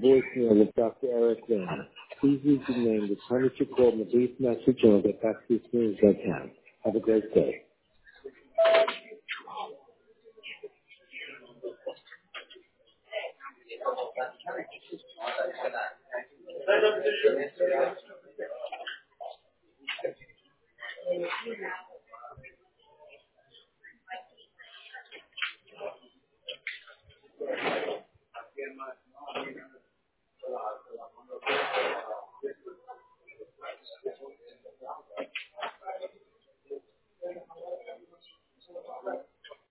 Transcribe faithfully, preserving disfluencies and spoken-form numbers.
voicemail of Doctor Eric Lynn. Please leave your name, the time that you called, and a brief message, and I'll get back to you as soon as I can. Have a great day.